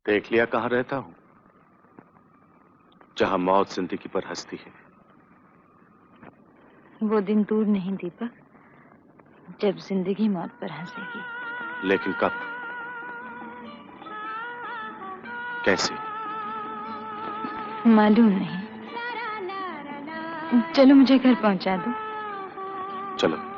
देख लिया कहां रहता हूं, जहां मौत जिंदगी पर हंसती है। वो दिन दूर नहीं दीपक, जब जिंदगी मौत पर हंसेगी। लेकिन कब, कैसे? मालूम नहीं। चलो मुझे घर पहुंचा दो। चलो।